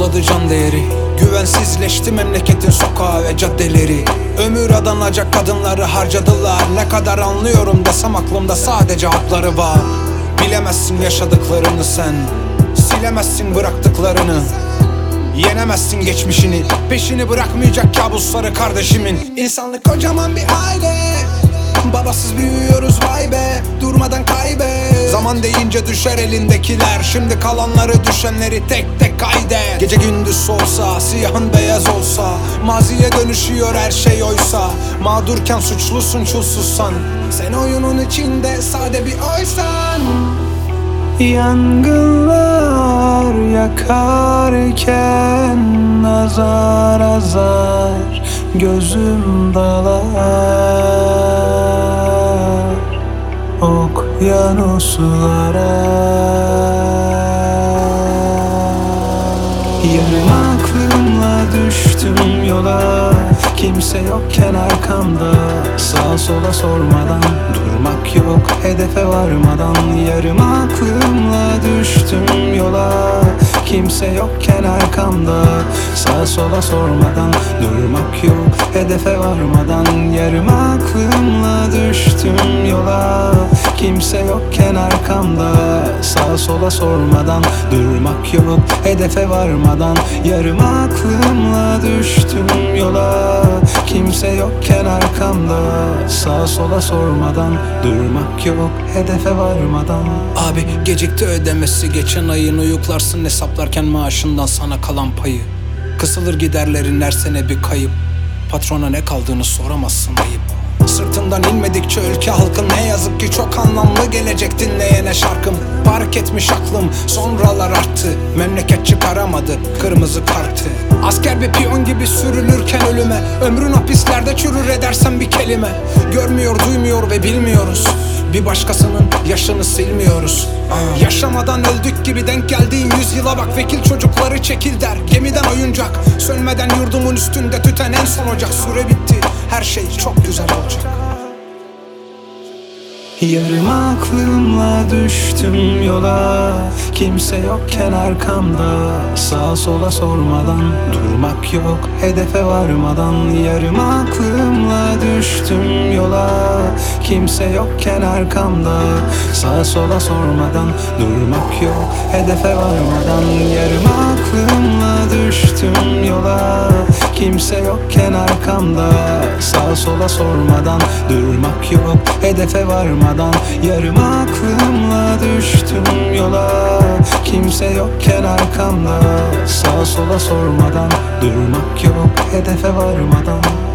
zayıfladı can değeri. Güvensizleşti memleketin sokağı ve caddeleri. Ömür adanacak kadınları harcadılar. Ne kadar anlıyorum desem aklımda sadece hakları var. Bilemezsin yaşadıklarını sen, silemezsin bıraktıklarını. Yenemezsin geçmişini, peşini bırakmayacak kabusları kardeşimin. İnsanlık kocaman bir aile, babasız büyüyoruz vay be, durmadan kaybet. Zaman deyince düşer elindekiler, şimdi kalanları düşenleri tek tek kaydet. Gece gündüz olsa, siyahın beyaz olsa, maziye dönüşüyor her şey oysa. Mağdurken suçlusun çulsuzsan, sen oyunun içinde sade bir oysan. Yangınlar yakarken azar azar gözüm dalar okyanuslara. Yarım aklımla düştüm yola, kimse yokken arkamda. Sağa sola sormadan, durmak yok hedefe varmadan. Yarım aklımla düştüm yola, kimse yokken arkamda. Sağa sola sormadan, durmak yok hedefe varmadan. Yarım aklımla düştüm yola, kimse yokken arkamda. Sağa sola sormadan, durmak yok hedefe varmadan. Yarım aklımla düştüm yola, kimse yokken arkamda. Sağa sola sormadan, durmak yok hedefe varmadan. Abi gecikti ödemesi geçen ayın, uyuklarsın hesaplarken maaşından sana kalan payı. Kısılır giderlerin her sene bir kayıp, patrona ne kaldığını soramazsın ayıp. Sırtından inmedikçe ülke halkın ne yazık ki çok anlamlı gelecek dinleyene şarkım. Park etmiş aklım, sonralar arttı, memleket çıkaramadı kırmızı kartı. Asker bir piyon gibi sürülürken ölüme, ömrün hapislerde çürür edersen bir kelime. Görmüyor, duymuyor ve bilmiyoruz, bir başkasının yaşını silmiyoruz. Yaşamadan öldük gibi denk geldiğin yüzyıla bak. Vekil çocukları çekil der, gemiden oyuncak. Sönmeden yurdumun üstünde tüten en son ocak. Süre bitti, her şey çok güzel olacak. Yarım aklımla düştüm yola, kimse yokken arkamda. Sağa sola sormadan, durmak yok hedefe varmadan. Yarım aklımla düştüm yola, kimse yokken arkamda. Sağa sola sormadan, durmak yok hedefe varmadan. Yarım aklımla düştüm yola, kimse yokken arkamda. Sağa sola sormadan, durmak yok hedefe varmadan. Yarım aklımla düştüm yola, kimse yokken arkamda. Sağa sola sormadan, durmak yok hedefe varmadan.